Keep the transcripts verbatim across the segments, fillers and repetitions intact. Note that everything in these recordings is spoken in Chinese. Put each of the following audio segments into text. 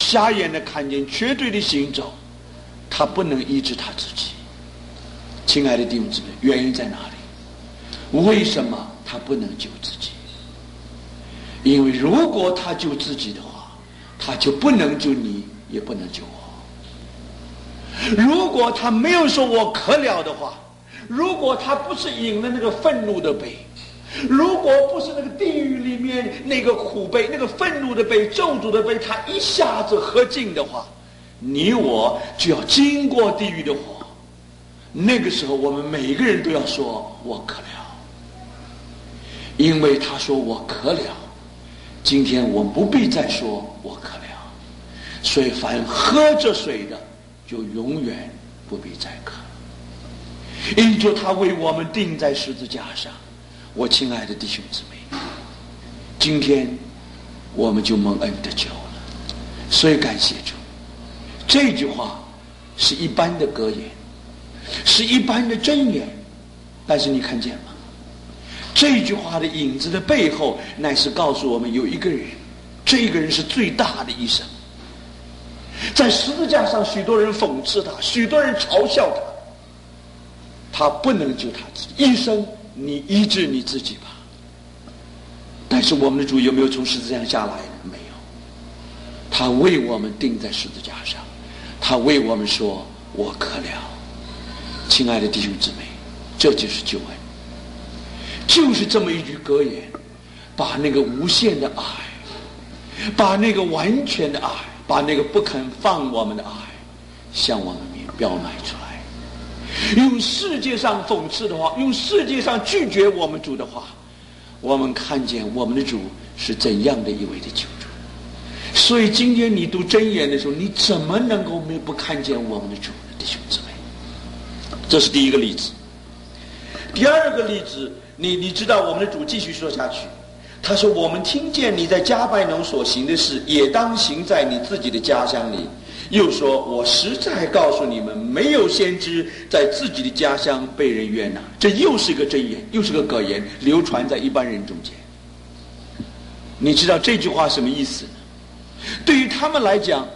瞎眼的看见，瘸腿的行走，他不能医治他自己。亲爱的弟兄姊妹，原因在哪里？为什么他不能救自己？因为如果他救自己的话，他就不能救你，也不能救我。如果他没有说我可了的话，如果他不是饮了那个愤怒的杯，如果不是那个地狱里面那个苦杯，那个愤怒的杯，咒诅的杯，他一下子喝尽的话，你我就要经过地狱的火。那个时候我们每一个人都要说我可了，因为他说我可了，今天我不必再说我可了。所以凡喝这水的就永远不必再渴，因着他为我们钉在十字架上。我亲爱的弟兄姊妹，今天我们就蒙恩得救了，所以感谢主。这句话是一般的格言，是一般的箴言，但是你看见吗？这句话的影子的背后，乃是告诉我们有一个人，这个人是最大的医生。在十字架上，许多人讽刺他，许多人嘲笑他，他不能救他自己。医生，你医治你自己吧。但是我们的主有没有从十字架下来呢？没有。他为我们钉在十字架上，他为我们说我可了。亲爱的弟兄姊妹，这就是救恩，就是这么一句格言，把那个无限的爱，把那个完全的爱，把那个不肯放我们的爱向我们表白出来。用世界上讽刺的话，用世界上拒绝我们主的话，我们看见我们的主是怎样的一位的救主。所以今天你读箴言的时候，你怎么能够没不看见我们的主呢？弟兄姊妹，这是第一个例子。第二个例子，你你知道我们的主继续说下去，他说我们听见你在迦百农所行的事，也当行在你自己的家乡里。又说我实在告诉你们，没有先知在自己的家乡被人悦纳。这又是个箴言，又是个格言，流传在一般人中间。你知道这句话什么意思呢？对于他们来讲，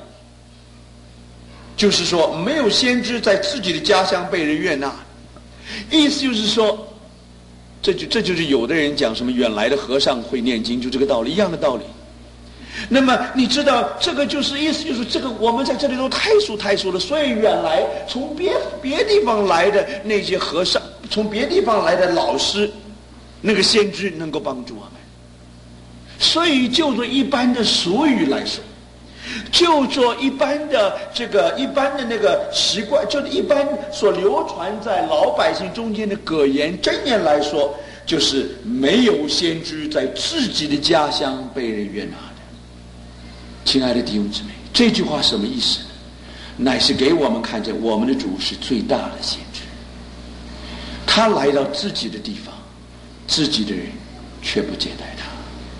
就是说没有先知在自己的家乡被人悦纳，意思就是说，这就这就是有的人讲什么远来的和尚会念经，就这个道理，一样的道理。那么你知道这个就是意思，就是这个我们在这里都太熟太熟了，所以远来从别别地方来的那些和尚，从别地方来的老师，那个先知能够帮助我们。所以就做一般的俗语来说，就做一般的这个一般的那个习惯，就是一般所流传在老百姓中间的格言箴言来说，就是没有先知在自己的家乡被人悦纳的。亲爱的弟兄姊妹，这句话什么意思呢？乃是给我们看见我们的主是最大的先知，他来到自己的地方，自己的人却不接待他。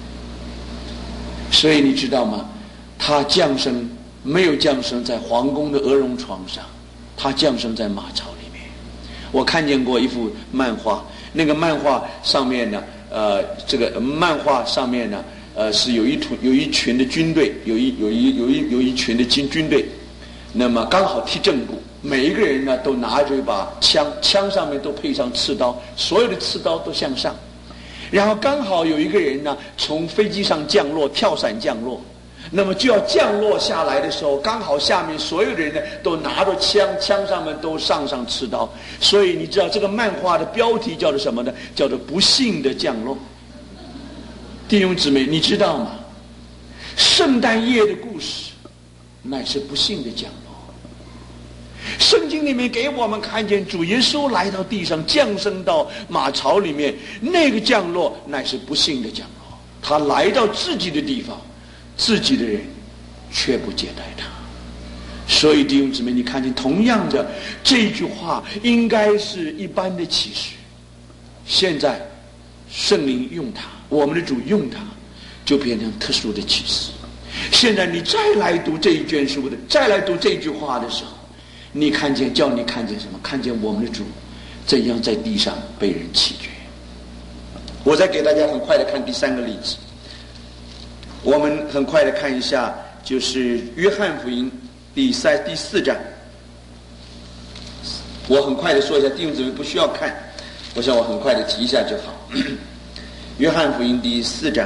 所以你知道吗？他降生没有降生在皇宫的鹅绒床上，他降生在马槽里面。我看见过一幅漫画，那个漫画上面呢，呃，这个漫画上面呢，呃，是有一群有一群的军队，有一有一有一有一群的军军队，那么刚好踢正步，每一个人呢都拿着一把枪，枪上面都配上刺刀，所有的刺刀都向上。然后刚好有一个人呢从飞机上降落，跳伞降落，那么就要降落下来的时候，刚好下面所有的人呢都拿着枪，枪上面都上上刺刀。所以你知道这个漫画的标题叫做什么呢？叫做不幸的降落。弟兄姊妹，你知道吗？圣诞夜的故事乃是不幸的降落。圣经里面给我们看见主耶稣来到地上，降生到马槽里面，那个降落乃是不幸的降落。他来到自己的地方，自己的人却不接待他。所以弟兄姊妹，你看见同样的这句话应该是一般的启示，现在圣灵用它，我们的主用它，就变成特殊的启示。现在你再来读这一卷书的，再来读这句话的时候，你看见叫你看见什么？看见我们的主怎样在地上被人弃绝。我再给大家很快的看第三个例子，我们很快的看一下就是约翰福音第三第四章。我很快的说一下，弟兄姊妹不需要看，我想我很快的提一下就好。约翰福音第四章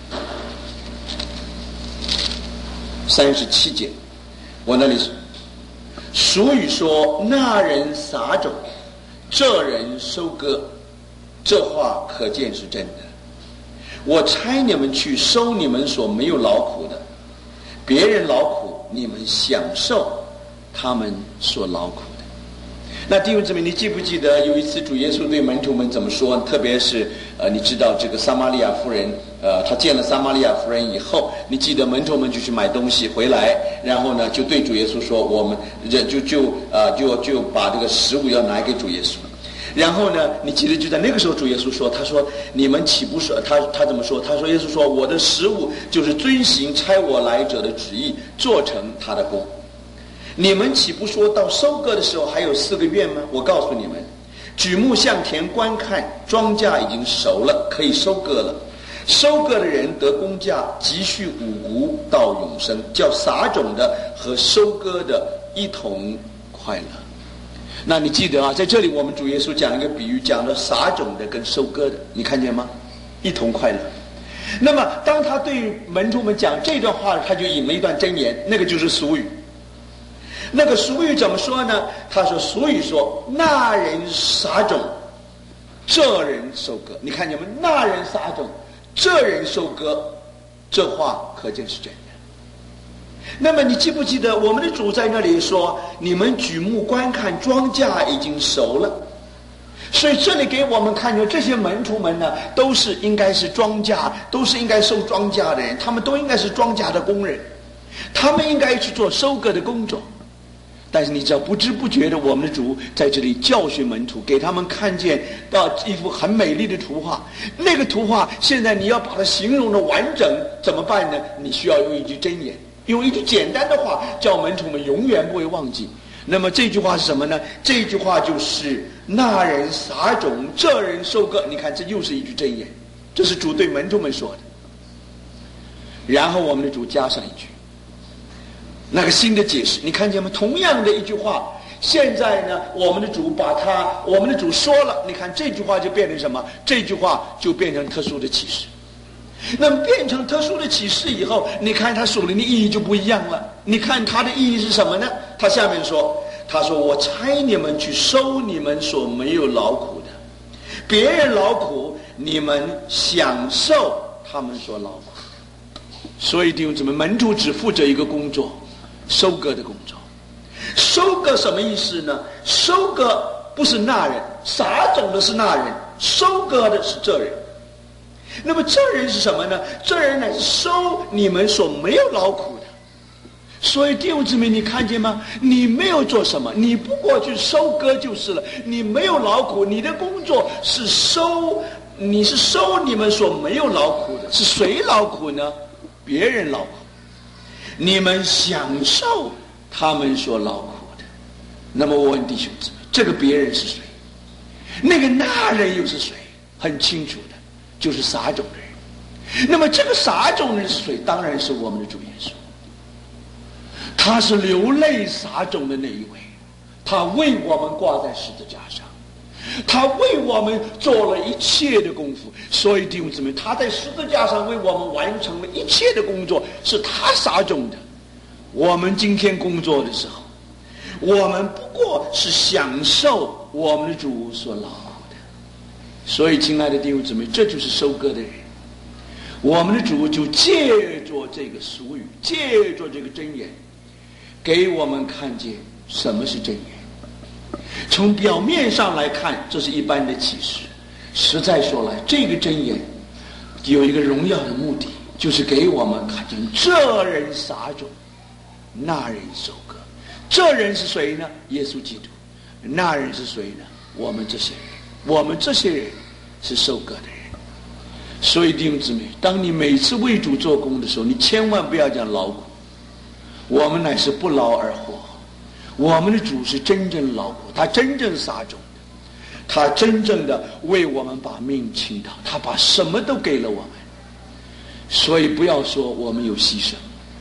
三十七节，我那里俗语说：“那人撒种，这人收割。”这话可见是真的。我差你们去收你们所没有劳苦的，别人劳苦，你们享受他们所劳苦的。那弟兄姊妹，你记不记得有一次主耶稣对门徒们怎么说？特别是呃，你知道这个撒玛利亚妇人，呃，他见了撒玛利亚妇人以后，你记得门徒们就去买东西回来，然后呢就对主耶稣说：“我们就就就呃就就把这个食物要拿给主耶稣。”然后呢，你记得就在那个时候，主耶稣说：“他说你们岂不是他他怎么说？他说耶稣说我的食物就是遵行差我来者的旨意，做成他的工。你们岂不说到收割的时候还有四个月吗？我告诉你们，举目向田观看，庄稼已经熟了，可以收割了。收割的人得工价，积蓄五谷到永生，叫撒种的和收割的一同快乐。”那你记得啊，在这里我们主耶稣讲一个比喻，讲了撒种的跟收割的，你看见吗？一同快乐。那么当他对门徒们讲这段话，他就引了一段箴言，那个就是俗语。那个俗语怎么说呢？他说俗语说：“那人撒种，这人收割。”你看见吗？那人撒种，这人收割，这话可见是真的。那么你记不记得我们的主在那里说：“你们举目观看，庄稼已经熟了。”所以这里给我们看见这些门徒们呢，都是应该是庄稼，都是应该收庄稼的人，他们都应该是庄稼的工人，他们应该去做收割的工作。但是你知道，不知不觉的，我们的主在这里教训门徒，给他们看见到一幅很美丽的图画。那个图画现在你要把它形容的完整，怎么办呢？你需要用一句箴言，用一句简单的话，叫门徒们永远不会忘记。那么这句话是什么呢？这句话就是“那人撒种，这人收割”。你看，这又是一句箴言，这是主对门徒们说的。然后我们的主加上一句那个新的解释，你看见吗？同样的一句话，现在呢，我们的主把它，我们的主说了，你看这句话就变成什么？这句话就变成特殊的启示。那么变成特殊的启示以后，你看它属灵的意义就不一样了。你看它的意义是什么呢？他下面说，他说：“我差你们去收你们所没有劳苦的，别人劳苦，你们享受他们所劳苦。”所以弟兄姊妹，门徒只负责一个工作，收割的工作。收割什么意思呢？收割不是那人，撒种的是那人，收割的是这人。那么这人是什么呢？这人乃是收你们所没有劳苦的。所以弟兄姊妹，你看见吗？你没有做什么，你不过去收割就是了。你没有劳苦，你的工作是收，你是收你们所没有劳苦的。是谁劳苦呢？别人劳苦，你们享受他们所劳苦的。那么我问弟兄姊妹，这个别人是谁？那个那人又是谁？很清楚的，就是撒种的人。那么这个撒种的人是谁？当然是我们的主耶稣。他是流泪撒种的那一位，他为我们挂在十字架上，他为我们做了一切的功夫。所以弟兄姊妹，他在十字架上为我们完成了一切的工作，是他撒种的。我们今天工作的时候，我们不过是享受我们的主所劳苦的。所以亲爱的弟兄姊妹，这就是收割的人。我们的主就借着这个俗语，借着这个箴言，给我们看见什么是箴言。从表面上来看，这是一般的启示。实在说来，这个箴言有一个荣耀的目的，就是给我们看见这人撒种，那人收割。这人是谁呢？耶稣基督。那人是谁呢？我们这些人。我们这些人是收割的人。所以弟兄姊妹，当你每次为主做工的时候，你千万不要讲劳苦。我们乃是不劳而获。我们的主是真正劳苦，他真正撒种的，他真正的为我们把命倾倒，他把什么都给了我们。所以不要说我们有牺牲，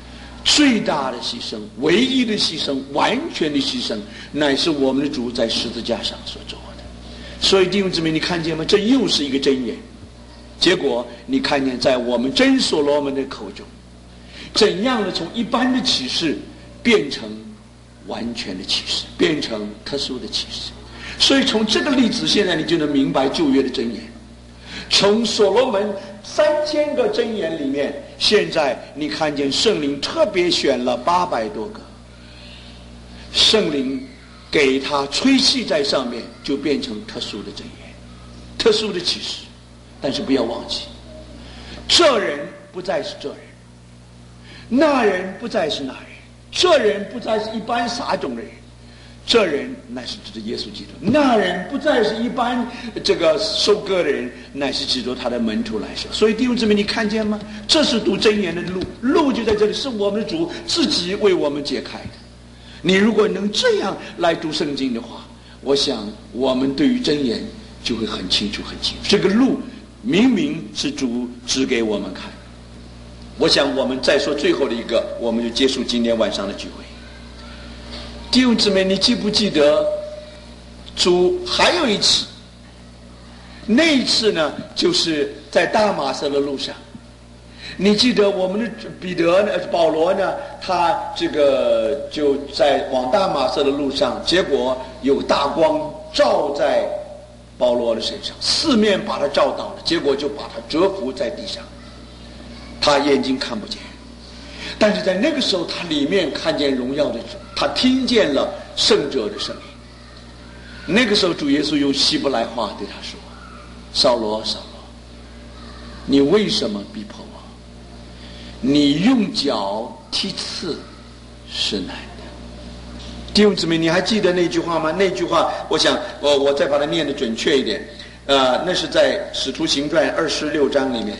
最大的牺牲，唯一的牺牲，完全的牺牲，乃是我们的主在十字架上所做的。所以弟兄姊妹，你看见吗？这又是一个箴言。结果你看见在我们真所罗门的口中，怎样的从一般的启示变成完全的启示，变成特殊的启示。所以从这个例子，现在你就能明白旧约的箴言。从所罗门三千个箴言里面，现在你看见圣灵特别选了八百多个，圣灵给他吹气在上面，就变成特殊的箴言，特殊的启示。但是不要忘记，这人不再是这人，那人不再是那人，这人不再是一般撒种的人，这人乃是指着耶稣基督，那人不再是一般这个收割的人，乃是指着他的门徒来说。所以弟兄姊妹，你看见吗？这是读箴言的路，路就在这里，是我们的主自己为我们解开的。你如果能这样来读圣经的话，我想我们对于箴言就会很清楚很清楚。这个路明明是主指给我们看。我想我们再说最后的一个，我们就结束今天晚上的聚会。弟兄姊妹，你记不记得主还有一次？那一次呢，就是在大马色的路上。你记得我们的彼得呢，保罗呢，他这个就在往大马色的路上，结果有大光照在保罗的身上，四面把他照到了，结果就把他折服在地上，他眼睛看不见。但是在那个时候，他里面看见荣耀的主，他听见了圣者的声音。那个时候，主耶稣用希伯来话对他说：“扫罗，扫罗，你为什么逼迫我？你用脚踢刺是难的。”弟兄姊妹，你还记得那句话吗？那句话，我想我我再把它念得准确一点。呃，那是在《使徒行传》二十六章里面。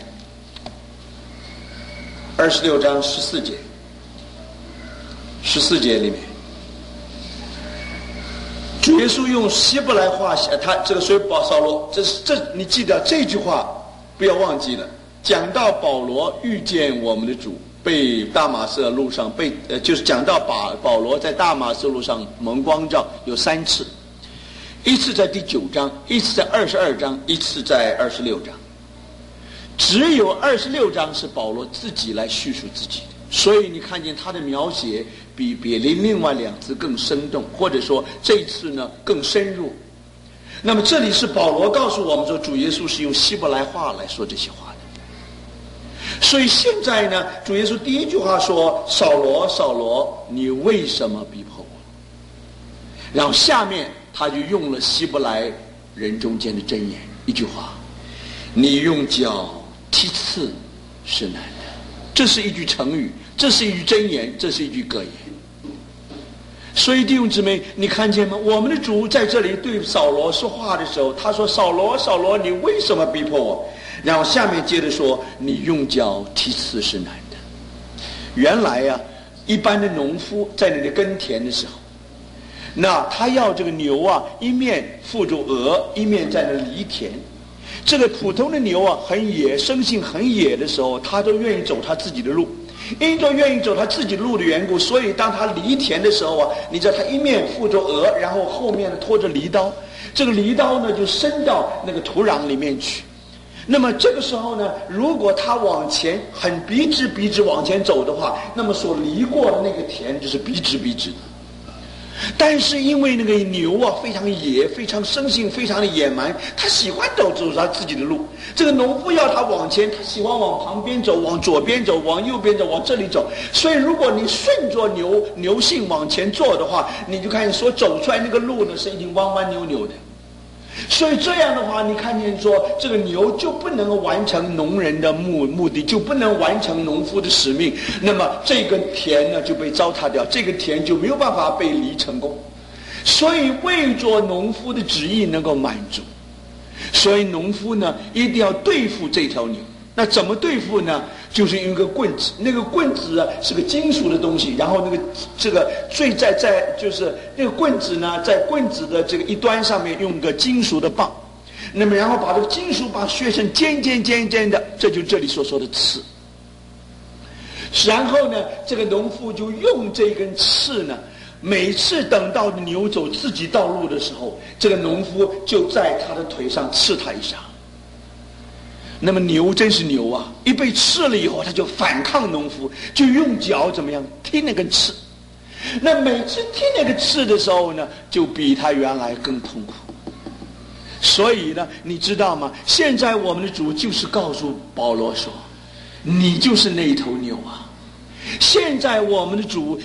二十六章十四节，十四节里面，主耶稣用希伯来话写，他这个所以保扫罗，这是这你记得这句话，不要忘记了。讲到保罗遇见我们的主，被大马色路上被呃，就是讲到保保罗在大马色路上蒙光照有三次，一次在第九章，一次在二十二章，一次在二十六章。只有二十六章是保罗自己来叙述自己的，所以你看见他的描写比比另另外两次更生动，或者说这一次呢更深入。那么这里是保罗告诉我们说，主耶稣是用希伯来话来说这些话的。所以现在呢，主耶稣第一句话说：“扫罗，扫罗，你为什么逼迫我？”然后下面他就用了希伯来人中间的箴言一句话：“你用脚踢刺是难的。”这是一句成语，这是一句箴言，这是一句格言。所以弟兄姊妹，你看见吗？我们的主在这里对扫罗说话的时候，他说：“扫罗，扫罗，你为什么逼迫我？”然后下面接着说：“你用脚踢刺是难的。”原来呀、啊，一般的农夫在那里耕田的时候，那他要这个牛啊，一面负着额，一面在那犁田。这个普通的牛啊，很野，生性很野的时候，他都愿意走他自己的路。因着愿意走他自己的路的缘故，所以当他犁田的时候啊，你知道他一面负着额，然后后面呢拖着犁刀，这个犁刀呢就伸到那个土壤里面去。那么这个时候呢，如果他往前很笔直笔直往前走的话，那么所犁过的那个田就是笔直笔直的。但是因为那个牛啊非常野，非常生性，非常的野蛮，他喜欢走走他自己的路。这个农夫要他往前，他喜欢往旁边走，往左边走，往右边走，往这里走。所以如果你顺着牛牛性往前做的话，你就看所走出来那个路呢是已经弯弯扭扭的。所以这样的话，你看见说这个牛就不能够完成农人的目目的，就不能完成农夫的使命，那么这个田呢就被糟蹋掉，这个田就没有办法被犁成功。所以为着农夫的旨意能够满足，所以农夫呢一定要对付这条牛。那怎么对付呢？就是用一个棍子，那个棍子啊是个金属的东西，然后那个这个最在在就是那个棍子呢，在棍子的这个一端上面用个金属的棒，那么然后把这个金属棒削成尖尖尖尖的，这就是这里所说的刺。 然后呢，这个农夫就用这根刺呢，每次等到牛走自己道路的时候，这个农夫就在他的腿上刺他一下。那么牛真是牛啊，一被刺了以后，他就反抗农夫，就用脚怎么样踢那根刺。那每次踢那个刺的时候呢，就比他原来更痛苦。所以呢，你知道吗？现在我们的主就是告诉保罗说，你就是那头牛啊。现在我们的主